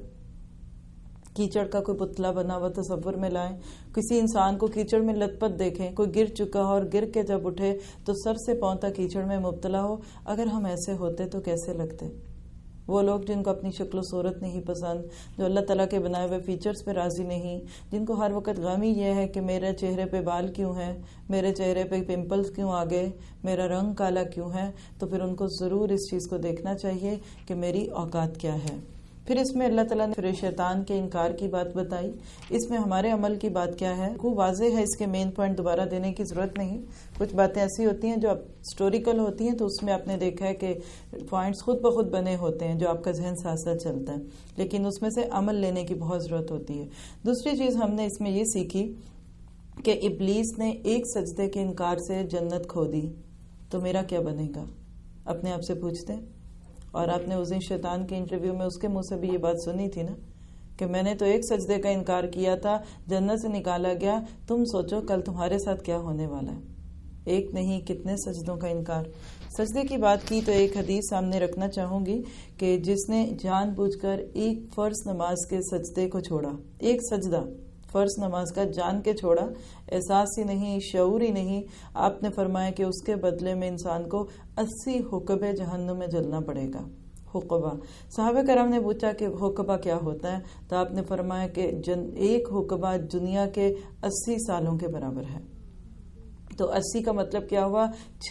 کیچڑ کا کوئی پتلا بنا ہوا تصور میں لائیں, کسی انسان کو کیچڑ میں لت پت دیکھیں, کوئی گر چکا ہو اور گر کے جب اٹھے تو سر سے پاؤں تک کیچڑ میں مبتلا ہو. اگر ہم ایسے ہوتے تو کیسے لگتے؟ وہ لوگ جن کو اپنی شکل و صورت نہیں پسند, جو اللہ تعالیٰ کے بنائے ہوئے فیچرز پہ راضی نہیں, جن کو ہر وقت غم ہی یہ ہے کہ میرے چہرے پہ بال کیوں ہیں, میرے چہرے پہ پمپلز کیوں آ گئے, میرا رنگ کالا کیوں ہے, تو پھر ان کو ضرور اس چیز کو دیکھنا چاہیے کہ میری اوقات کیا ہے. پھر اس میں اللہ تعالیٰ نے پھر شیطان کے انکار کی بات بتائی. اس میں ہمارے عمل کی بات کیا ہے, وہ واضح ہے, اس کے مین پوائنٹ دوبارہ دینے کی ضرورت نہیں. کچھ باتیں ایسی ہوتی ہیں جو ہسٹوریکل ہوتی ہیں تو اس میں آپ نے دیکھا ہے کہ پوائنٹس خود بخود بنے ہوتے ہیں جو آپ کا ذہن ساتھ ساتھ چلتا ہے, لیکن اس میں سے عمل لینے کی بہت ضرورت ہوتی ہے. دوسری چیز ہم نے اس میں یہ سیکھی کہ ابلیس نے ایک سجدے کے انکار سے جنت کھو دی, تو میرا کیا بنے گا؟ اپنے آپ سے پوچھتے ہیں. اور آپ نے اس دن شیطان کے انٹرویو میں اس کے منہ سے بھی یہ بات سنی تھی نا کہ میں نے تو ایک سجدے کا انکار کیا تھا, جنت سے نکالا گیا, تم سوچو کل تمہارے ساتھ کیا ہونے والا ہے. ایک نہیں کتنے سجدوں کا انکار. سجدے کی بات کی تو ایک حدیث سامنے رکھنا چاہوں گی کہ جس نے جان بوجھ کر ایک فرض نماز کے سجدے کو چھوڑا, ایک سجدہ فرض نماز کا جان کے چھوڑا, احساس ہی نہیں, شعور ہی نہیں, آپ نے فرمایا کہ اس کے بدلے میں انسان کو 80 حقبے جہنم میں جلنا پڑے گا. حقبہ. صحابہ کرام نے پوچھا کہ حقبہ کیا ہوتا ہے, تو آپ نے فرمایا کہ ایک حقبہ دنیا کے 80 سالوں کے برابر ہے. تو 80 کا مطلب کیا ہوا,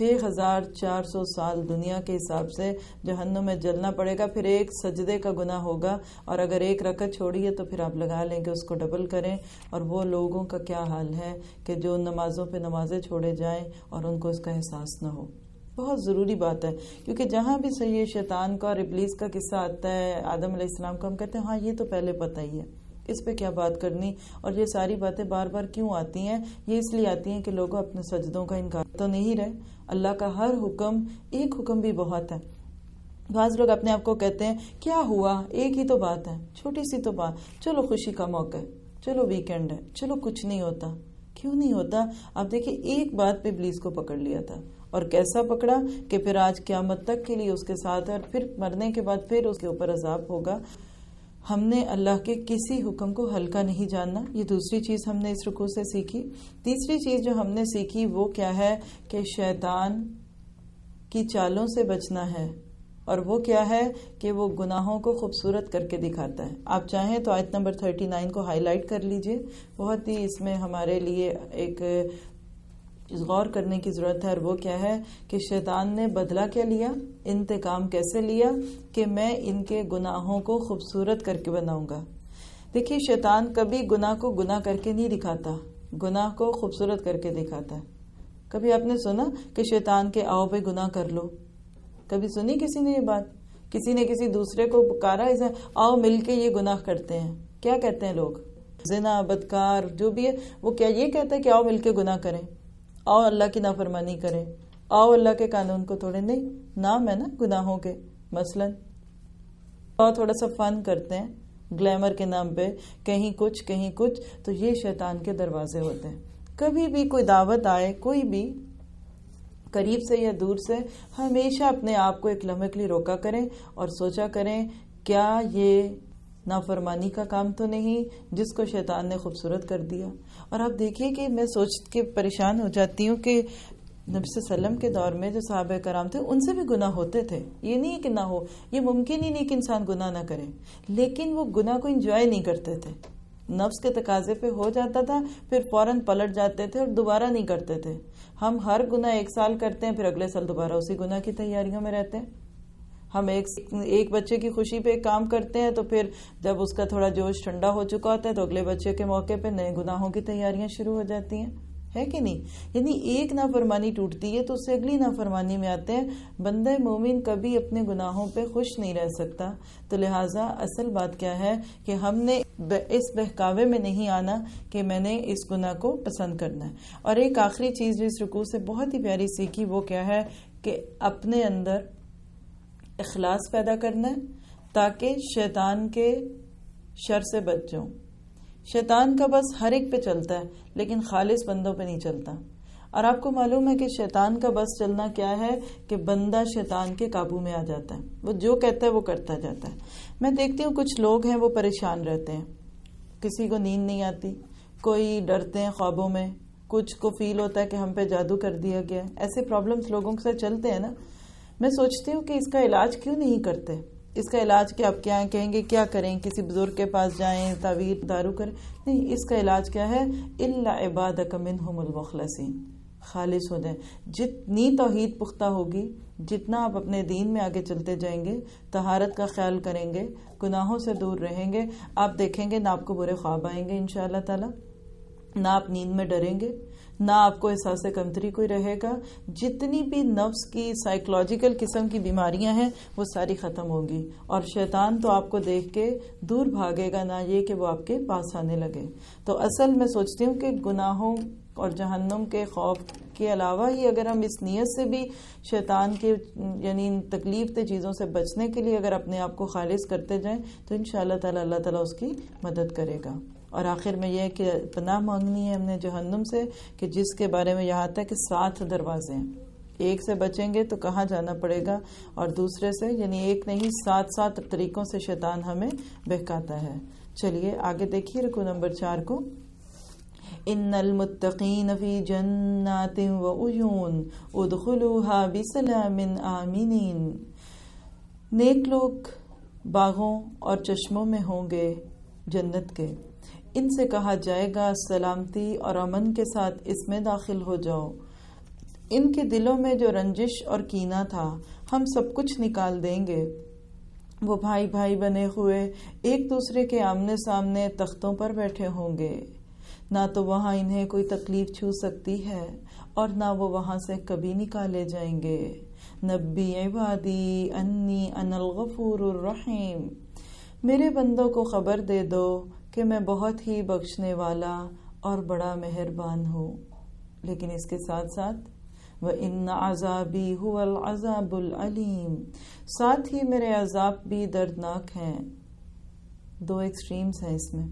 6400 سال دنیا کے حساب سے جہنم میں جلنا پڑے گا. پھر ایک سجدے کا گناہ ہوگا, اور اگر ایک رکعت چھوڑیے تو پھر آپ لگا لیں کہ اس کو ڈبل کریں. اور وہ لوگوں کا کیا حال ہے کہ جو نمازوں پہ نمازیں چھوڑے جائیں اور ان کو اس کا احساس نہ ہو. بہت ضروری بات ہے, کیونکہ جہاں بھی یہ شیطان کا اور ابلیس کا قصہ آتا ہے آدم علیہ السلام کا, ہم کہتے ہیں ہاں یہ تو پہلے پتہ ہی ہے, اس پہ کیا بات کرنی. اور یہ ساری باتیں بار بار کیوں آتی ہیں؟ یہ اس لیے آتی ہیں کہ لوگ اپنے سجدوں کا انکار تو نہیں رہے. اللہ کا ہر حکم, ایک حکم بھی بہت ہے. بعض لوگ اپنے آپ کو کہتے ہیں کیا ہوا, ایک ہی تو بات ہے, چھوٹی سی تو بات, چلو خوشی کا موقع ہے, چلو ویکینڈ ہے, چلو کچھ نہیں ہوتا. کیوں نہیں ہوتا؟ آپ دیکھیں ایک بات پہ ابلیس کو پکڑ لیا تھا, اور کیسا پکڑا کہ پھر آج قیامت تک کے لیے اس کے ساتھ ہے, اور پھر مرنے کے بعد پھر اس کے اوپر عذاب ہوگا. ہم نے اللہ کے کسی حکم کو ہلکا نہیں جاننا. یہ دوسری چیز ہم نے اس رکوع سے سیکھی. تیسری چیز جو ہم نے سیکھی وہ کیا ہے کہ شیطان کی چالوں سے بچنا ہے. اور وہ کیا ہے کہ وہ گناہوں کو خوبصورت کر کے دکھاتا ہے. آپ چاہیں تو آیت نمبر 39 کو ہائی لائٹ کر لیجئے, بہت ہی اس میں ہمارے لیے ایک غور کرنے کی ضرورت ہے. اور وہ کیا ہے کہ شیطان نے بدلہ کیا لیا, انتقام کیسے لیا کہ میں ان کے گناہوں کو خوبصورت کر کے بناؤں گا. دیکھیے شیطان کبھی گناہ کو گناہ کر کے نہیں دکھاتا, گناہ کو خوبصورت کر کے دکھاتا ہے. کبھی آپ نے سنا کہ شیطان کے آؤ پہ گناہ کر لو؟ کبھی سنی کسی نے یہ بات؟ کسی نے کسی دوسرے کو پکارا اسے آؤ مل کے یہ گناہ کرتے ہیں؟ کیا کہتے ہیں لوگ؟ زنا, بدکار جو بھی ہے وہ کیا یہ کہتا ہے کہ آؤ مل کے گناہ کریں, آؤ اللہ کی نافرمانی کریں, آؤ اللہ کے قانون کو توڑیں؟ نہیں, نام ہے نا گناہوں کے. مثلا اور تھوڑا سا فن کرتے ہیں گلیمر کے نام پہ, کہیں کچھ کہیں کچھ, تو یہ شیطان کے دروازے ہوتے ہیں. کبھی بھی کوئی دعوت آئے, کوئی بھی قریب سے یا دور سے, ہمیشہ اپنے آپ کو ایک لمحے کے لیے روکا کریں اور سوچا کریں کیا یہ نافرمانی کا کام تو نہیں جس کو شیطان نے خوبصورت کر دیا. اور آپ دیکھیے کہ میں سوچ کے پریشان ہو جاتی ہوں کہ نبی صلی اللہ علیہ وسلم کے دور میں جو صحابہ کرام تھے ان سے بھی گناہ ہوتے تھے. یہ نہیں کہ نہ ہو, یہ ممکن ہی نہیں کہ انسان گناہ نہ کرے, لیکن وہ گناہ کو انجوائے نہیں کرتے تھے. نفس کے تقاضے پہ ہو جاتا تھا, پھر فوراً پلٹ جاتے تھے اور دوبارہ نہیں کرتے تھے. ہم ہر گناہ 1 سال کرتے ہیں, پھر اگلے سال دوبارہ اسی گناہ کی تیاریوں میں رہتے ہیں. ہم ایک بچے کی خوشی پہ ایک کام کرتے ہیں, تو پھر جب اس کا تھوڑا جوش ٹھنڈا ہو چکا ہوتا ہے تو اگلے بچے کے موقع پہ نئے گناہوں کی تیاریاں شروع ہو جاتی ہیں, ہے کہ نہیں؟ یعنی ایک نافرمانی ٹوٹتی ہے تو اس سے اگلی نافرمانی میں آتے ہیں. بندہ مومن کبھی اپنے گناہوں پہ خوش نہیں رہ سکتا. تو لہٰذا اصل بات کیا ہے کہ ہم نے اس بہکاوے میں نہیں آنا کہ میں نے اس گناہ کو پسند کرنا ہے. اور ایک آخری چیز جو اس رکوع سے بہت ہی پیاری سیکھی وہ کیا ہے کہ اپنے اندر اخلاص پیدا کرنا ہے تاکہ شیطان کے شر سے بچ جاؤں. شیطان کا بس ہر ایک پہ چلتا ہے لیکن خالص بندوں پہ نہیں چلتا. اور آپ کو معلوم ہے کہ شیطان کا بس چلنا کیا ہے کہ بندہ شیطان کے قابو میں آ جاتا ہے. وہ جو کہتا ہے وہ کرتا جاتا ہے. میں دیکھتی ہوں کچھ لوگ ہیں وہ پریشان رہتے ہیں, کسی کو نیند نہیں آتی, کوئی ڈرتے ہیں خوابوں میں, کچھ کو فیل ہوتا ہے کہ ہم پہ جادو کر دیا گیا. ایسے پرابلمز لوگوں کے ساتھ چلتے ہیں نا. میں سوچتی ہوں کہ اس کا علاج کیوں نہیں کرتے. اس کا علاج کیا, آپ کیا کہیں گے کیا کریں, کسی بزرگ کے پاس جائیں, تعویذ دارو کریں؟ نہیں, اس کا علاج کیا ہے؟ الا عبادک منہم المخلصین. خالص ہو جائیں. جتنی توحید پختہ ہوگی, جتنا آپ اپنے دین میں آگے چلتے جائیں گے, طہارت کا خیال کریں گے, گناہوں سے دور رہیں گے, آپ دیکھیں گے نہ آپ کو برے خواب آئیں گے انشاءاللہ تعالی, نہ آپ نیند میں ڈریں گے, نہ آپ کو احساس کمتری کوئی رہے گا. جتنی بھی نفس کی سائیکولوجیکل قسم کی بیماریاں ہیں وہ ساری ختم ہوگی, اور شیطان تو آپ کو دیکھ کے دور بھاگے گا, نہ یہ کہ وہ آپ کے پاس آنے لگے. تو اصل میں سوچتی ہوں کہ گناہوں اور جہنم کے خوف کے علاوہ ہی اگر ہم اس نیت سے بھی شیطان کے یعنی تکلیف دہ چیزوں سے بچنے کے لیے اگر اپنے آپ کو خالص کرتے جائیں تو انشاءاللہ تعالی اللہ تعالیٰ اس کی مدد کرے گا. اور آخر میں یہ کہ پناہ مانگنی ہے ہم نے جہنم سے, کہ جس کے بارے میں یہاں تک کہ 7 دروازے ہیں. ایک سے بچیں گے تو کہاں جانا پڑے گا, اور دوسرے سے یعنی ایک نہیں 7 طریقوں سے شیطان ہمیں بہکاتا ہے. چلیے آگے دیکھیے رکوع نمبر 4 کو. ان المتقین فی جنات وعیون ادخلوها بسلام آمنین. نیک لوگ باغوں اور چشموں میں ہوں گے جنت کے, ان سے کہا جائے گا سلامتی اور امن کے ساتھ اس میں داخل ہو جاؤ. ان کے دلوں میں جو رنجش اور کینہ تھا ہم سب کچھ نکال دیں گے. وہ بھائی بھائی بنے ہوئے ایک دوسرے کے آمنے سامنے تختوں پر بیٹھے ہوں گے. نہ تو وہاں انہیں کوئی تکلیف چھو سکتی ہے اور نہ وہ وہاں سے کبھی نکالے جائیں گے. نبی عبادی انی انا الغفور الرحیم. میرے بندوں کو خبر دے دو کہ میں بہت ہی بخشنے والا اور بڑا مہربان ہوں. لیکن اس کے ساتھ ساتھ وَإِنَّ عَذَابِي هُوَ الْعَذَابُ الْعَلِيمُ, ساتھ ہی میرے عذاب بھی دردناک ہیں. 2 ایکسٹریمز ہیں اس میں.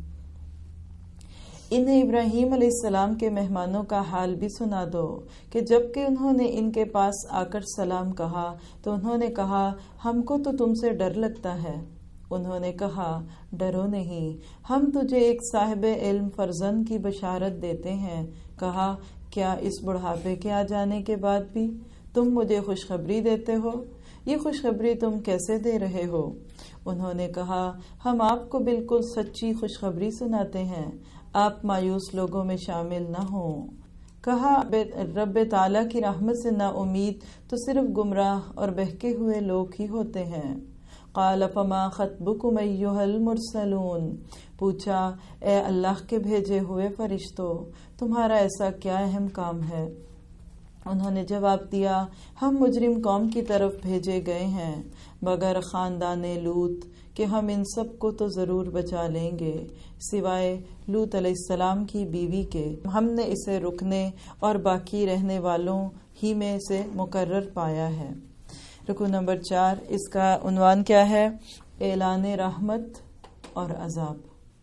انہیں ابراہیم علیہ السلام کے مہمانوں کا حال بھی سنا دو کہ جب کہ انہوں نے ان کے پاس آ کر سلام کہا تو انہوں نے کہا ہم کو تو تم سے ڈر لگتا ہے. انہوں نے کہا ڈرو نہیں, ہم تجھے ایک صاحب علم فرزند کی بشارت دیتے ہیں. کہا کیا اس بڑھاپے کے آ جانے کے بعد بھی تم مجھے خوشخبری دیتے ہو؟ یہ خوشخبری تم کیسے دے رہے ہو؟ انہوں نے کہا ہم آپ کو بالکل سچی خوشخبری سناتے ہیں, آپ مایوس لوگوں میں شامل نہ ہوں. کہا رب تعالیٰ کی رحمت سے نا امید تو صرف گمراہ اور بہکے ہوئے لوگ ہی ہوتے ہیں. قال فما خطبکم ایھا المرسلون. پوچھا اے اللہ کے بھیجے ہوئے فرشتوں, تمہارا ایسا کیا اہم کام ہے؟ انہوں نے جواب دیا ہم مجرم قوم کی طرف بھیجے گئے ہیں مگر خاندان لوط کہ ہم ان سب کو تو ضرور بچا لیں گے سوائے لوط علیہ السلام کی بیوی کے. ہم نے اسے رکنے اور باقی رہنے والوں ہی میں سے مقرر پایا ہے. رکوع نمبر 4, اس کا عنوان کیا ہے؟ اعلان رحمت اور عذاب.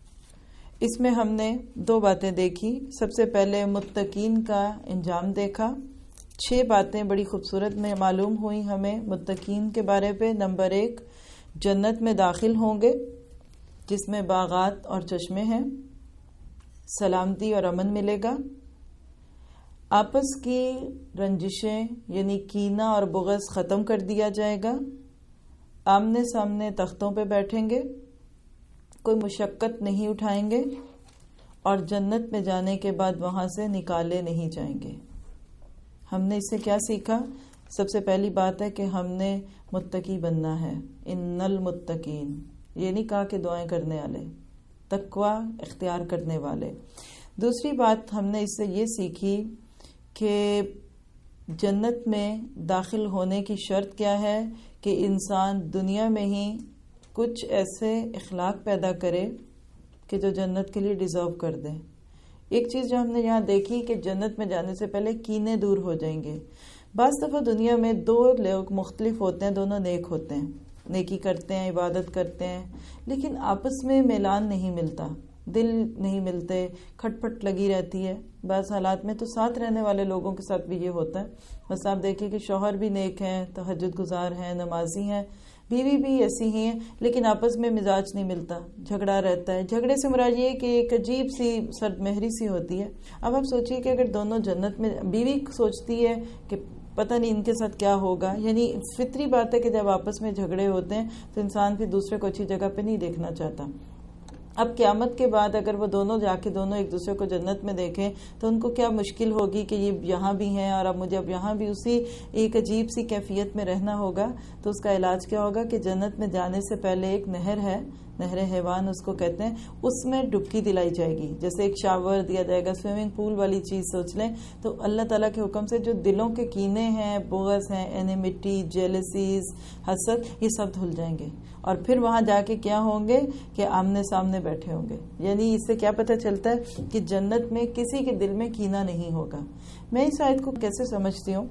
اس میں ہم نے 2 باتیں دیکھی. سب سے پہلے متقین کا انجام دیکھا. 6 باتیں بڑی خوبصورت میں معلوم ہوئی ہمیں متقین کے بارے پہ. نمبر 1, جنت میں داخل ہوں گے جس میں باغات اور چشمے ہیں, سلامتی اور امن ملے گا, آپس کی رنجشیں یعنی کینہ اور بغض ختم کر دیا جائے گا, آمنے سامنے تختوں پہ بیٹھیں گے, کوئی مشقت نہیں اٹھائیں گے, اور جنت میں جانے کے بعد وہاں سے نکالے نہیں جائیں گے. ہم نے اس سے کیا سیکھا؟ سب سے پہلی بات ہے کہ ہم نے متقی بننا ہے. ان المتقین, یہ نہیں کہا کہ دعائیں کرنے والے, تقوی اختیار کرنے والے. دوسری بات ہم نے اس سے یہ سیکھی کہ جنت میں داخل ہونے کی شرط کیا ہے کہ انسان دنیا میں ہی کچھ ایسے اخلاق پیدا کرے کہ جو جنت کے لیے ڈیزرو کر دیں. ایک چیز جو ہم نے یہاں دیکھی کہ جنت میں جانے سے پہلے کینے دور ہو جائیں گے. بعض دفعہ دنیا میں 2 لوگ مختلف ہوتے ہیں, دونوں نیک ہوتے ہیں, نیکی کرتے ہیں, عبادت کرتے ہیں, لیکن آپس میں میلان نہیں ملتا. دل نہیں ملتے، کھٹ پٹ لگی رہتی ہے. بعض حالات میں تو ساتھ رہنے والے لوگوں کے ساتھ بھی یہ ہوتا ہے. بس آپ دیکھیں کہ شوہر بھی نیک ہیں، تہجد گزار ہیں، نمازی ہیں، بیوی بھی ایسی ہی ہیں، لیکن آپس میں مزاج نہیں ملتا، جھگڑا رہتا ہے. جھگڑے سے مراد یہ کہ ایک عجیب سی سرد مہری سی ہوتی ہے. اب آپ سوچئے کہ اگر دونوں جنت میں، بیوی سوچتی ہے کہ پتہ نہیں ان کے ساتھ کیا ہوگا. یعنی فطری بات ہے کہ جب آپس میں جھگڑے ہوتے ہیں تو انسان پھر دوسرے کو اچھی جگہ پہ نہیں دیکھنا چاہتا. اب قیامت کے بعد اگر وہ دونوں جا کے دونوں ایک دوسرے کو جنت میں دیکھیں تو ان کو کیا مشکل ہوگی کہ یہ یہاں بھی ہیں اور اب مجھے اب یہاں بھی اسی ایک عجیب سی کیفیت میں رہنا ہوگا. تو اس کا علاج کیا ہوگا کہ جنت میں جانے سے پہلے ایک نہر ہے، نہر حیوان اس کو کہتے ہیں، اس میں ڈبکی دلائی جائے گی. جیسے ایک شاور دیا جائے گا، سوئمنگ پول والی چیز سوچ لیں. تو اللہ تعالیٰ کے حکم سے جو دلوں کے کینے ہیں، بغض ہیں، اینیمیٹی، جیلسیز، حسد، یہ سب دھل جائیں گے. اور پھر وہاں جا کے کیا ہوں گے کہ آمنے سامنے بیٹھے ہوں گے. یعنی اس سے کیا پتہ چلتا ہے کہ جنت میں کسی کے دل میں کینہ نہیں ہوگا. میں اس آیت کو کیسے سمجھتی ہوں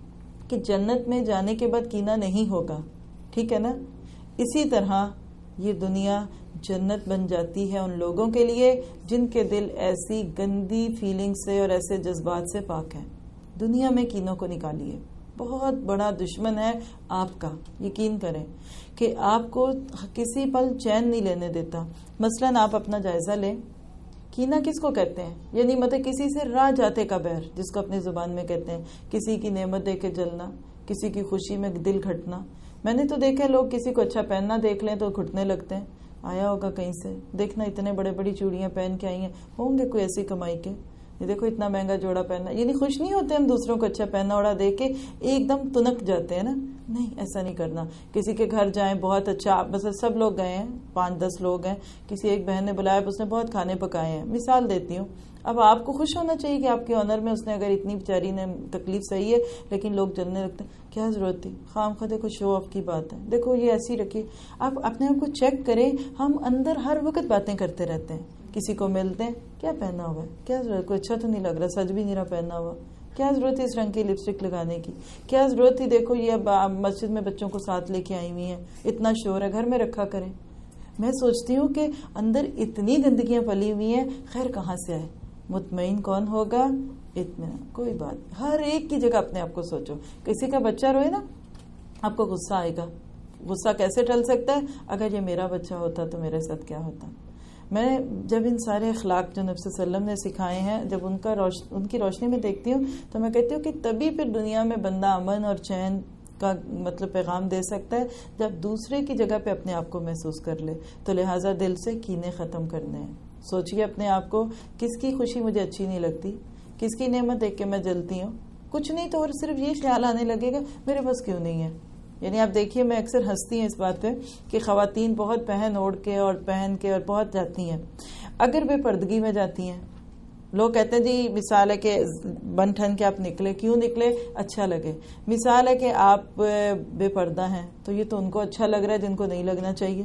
کہ جنت میں جانے کے بعد کینہ نہیں ہوگا، ٹھیک ہے نا؟ اسی طرح یہ دنیا جنت بن جاتی ہے ان لوگوں کے لیے جن کے دل ایسی گندی فیلنگ سے اور ایسے جذبات سے پاک ہیں. دنیا میں کینوں کو نکالیے. بہت بڑا دشمن ہے آپ کا، یقین کریں کہ آپ کو کسی پل چین نہیں لینے دیتا. مثلاً آپ اپنا جائزہ لیں، کینہ کس کو کہتے ہیں؟ یعنی مطلب کسی سے راہ جاتے کا بیر، جس کو اپنی زبان میں کہتے ہیں. کسی کی نعمت دیکھ کے جلنا، کسی کی خوشی میں دل گھٹنا. میں نے تو دیکھا لوگ کسی کو اچھا پہننا دیکھ لیں تو گھٹنے لگتے ہیں. آیا ہوگا کہیں سے، دیکھنا اتنے بڑے بڑی چوڑیاں پہن کے آئی ہیں، ہوں گے کوئی ایسی کمائی کے. یہ دیکھو اتنا مہنگا جوڑا پہننا. یعنی خوش نہیں ہوتے ہم دوسروں کو اچھا پہنا اوڑا دیکھ کے ایک دم تنک جاتے ہیں نا. نہیں، ایسا نہیں کرنا. کسی کے گھر جائیں، بہت اچھا، بس سب لوگ گئے ہیں، 5-10 لوگ ہیں، کسی ایک بہن نے بلایا، اس نے بہت کھانے پکائے ہیں. مثال دیتی ہوں. اب آپ کو خوش ہونا چاہیے کہ آپ کے آنر میں اس نے اگر اتنی بیچاری نے تکلیف صحیح ہے، لیکن لوگ جلنے لگتے ہیں. کیا ضرورت تھی؟ خام خواہ دیکھو شو آف کی بات ہے. دیکھو یہ ایسی رکھی. آپ اپنے آپ کو چیک کریں. ہم اندر ہر وقت باتیں کرتے رہتے ہیں. کسی کو ملتے ہیں، کیا پہنا ہوا ہے، کیا ضرورت، کوئی اچھا تو نہیں لگ رہا، سج بھی نہیں رہا پہنا ہوا، کیا ضرورت ہے اس رنگ کی لپسٹک لگانے کی، کیا ضرورت تھی، دیکھو یہ اب مسجد میں بچوں کو ساتھ لے کے آئی ہوئی ہیں، اتنا شور ہے، گھر میں رکھا کریں. میں سوچتی ہوں کہ اندر اتنی گندگیاں پلی ہوئی ہیں، خیر کہاں سے آئے؟ مطمئن کون ہوگا؟ اطمینان. کوئی بات، ہر ایک کی جگہ اپنے آپ کو سوچو. کسی کا بچہ روئے نا، آپ کو غصہ آئے گا. غصہ کیسے ٹل سکتا ہے؟ اگر یہ میرا بچہ ہوتا تو میرے ساتھ کیا ہوتا. میں جب ان سارے اخلاق جو نبی صلی اللہ علیہ وسلم نے سکھائے ہیں، جب ان کی روشنی میں دیکھتی ہوں تو میں کہتی ہوں کہ تبھی پھر دنیا میں بندہ امن اور چین کا مطلب پیغام دے سکتا ہے جب دوسرے کی جگہ پہ اپنے آپ کو محسوس کر لے. تو لہٰذا دل سے کینے ختم کرنے ہیں. سوچئے اپنے آپ کو، کس کی خوشی مجھے اچھی نہیں لگتی، کس کی نعمت دیکھ کے میں جلتی ہوں. کچھ نہیں تو اور صرف یہ خیال آنے لگے گا میرے پاس کیوں نہیں ہے. یعنی آپ دیکھیے، میں اکثر ہنستی ہوں اس بات پہ کہ خواتین بہت پہن اوڑھ کے اور پہن کے اور بہت جاتی ہیں. اگر بے پردگی میں جاتی ہیں، لوگ کہتے ہیں جی مثال ہے کہ بن ٹھن کے آپ نکلے، کیوں نکلے؟ اچھا لگے. مثال ہے کہ آپ بے پردہ ہیں تو یہ تو ان کو اچھا لگ رہا ہے جن کو نہیں لگنا چاہیے.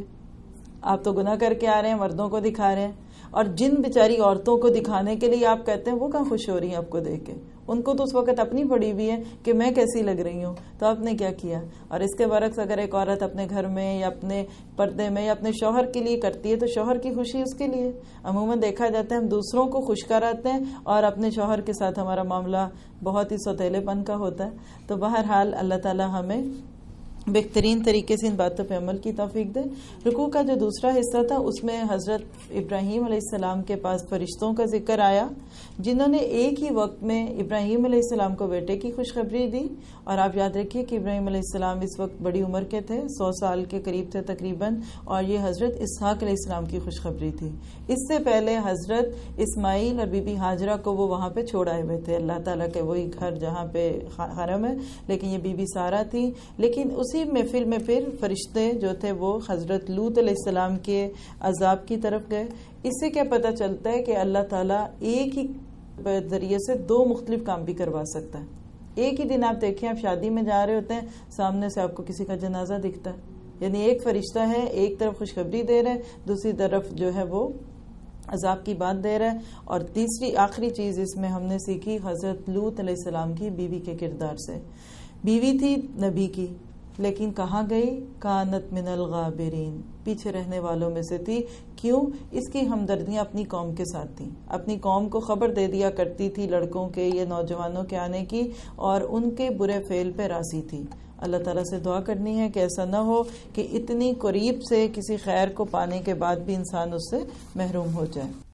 آپ تو گناہ کر کے آ رہے ہیں، مردوں کو دکھا رہے ہیں، اور جن بیچاری عورتوں کو دکھانے کے لیے آپ کہتے ہیں وہ کہاں خوش ہو رہی ہیں آپ کو دیکھ کے. ان کو تو اس وقت اپنی پڑی ہوئی ہے کہ میں کیسی لگ رہی ہوں. تو آپ نے کیا کیا؟ اور اس کے برعکس اگر ایک عورت اپنے گھر میں یا اپنے پردے میں یا اپنے شوہر کے لیے کرتی ہے تو شوہر کی خوشی اس کے لیے. عموماً دیکھا جاتا ہے ہم دوسروں کو خوش کراتے ہیں اور اپنے شوہر کے ساتھ ہمارا معاملہ بہت ہی سوتیلے پن کا ہوتا ہے. تو بہرحال اللہ تعالی ہمیں بہترین طریقے سے ان باتوں پہ عمل کی توفیق دے. رکوع کا جو دوسرا حصہ تھا اس میں حضرت ابراہیم علیہ السلام کے پاس فرشتوں کا ذکر آیا جنہوں نے ایک ہی وقت میں ابراہیم علیہ السلام کو بیٹے کی خوشخبری دی. اور آپ یاد رکھیے کہ ابراہیم علیہ السلام اس وقت بڑی عمر کے تھے، 100 سال کے قریب تھے تقریباً، اور یہ حضرت اسحاق علیہ السلام کی خوشخبری تھی. اس سے پہلے حضرت اسماعیل اور بی بی ہاجرہ کو وہ وہاں پہ چھوڑائے ہوئے تھے، اللہ تعالیٰ کے وہی گھر جہاں پہ حرم ہے، لیکن یہ بی بی سارہ تھی. لیکن اسی محفل میں پھر فرشتے جو تھے وہ حضرت لوط علیہ السلام کے عذاب کی طرف گئے. اس سے کیا پتہ چلتا ہے کہ اللہ تعالیٰ ایک ہی ذریعے سے 2 مختلف کام بھی کروا سکتا ہے. ایک ہی دن آپ دیکھیں، آپ شادی میں جا رہے ہوتے ہیں، سامنے سے آپ کو کسی کا جنازہ دکھتا ہے. یعنی ایک فرشتہ ہے، ایک طرف خوشخبری دے رہا ہے، دوسری طرف جو ہے وہ عذاب کی بات دے رہا ہے. اور تیسری آخری چیز اس میں ہم نے سیکھی حضرت لوط علیہ السلام کی بیوی کے کردار سے. بیوی تھی نبی کی، لیکن کہاں گئی؟ کانت من الغابرین، پیچھے رہنے والوں میں سے تھی۔ کیوں؟ اس کی ہمدردیاں اپنی قوم کے ساتھ تھیں، اپنی قوم کو خبر دے دیا کرتی تھی لڑکوں کے یا نوجوانوں کے آنے کی، اور ان کے برے فعل پہ راضی تھی۔ اللہ تعالیٰ سے دعا کرنی ہے کہ ایسا نہ ہو کہ اتنی قریب سے کسی خیر کو پانے کے بعد بھی انسان اس سے محروم ہو جائے۔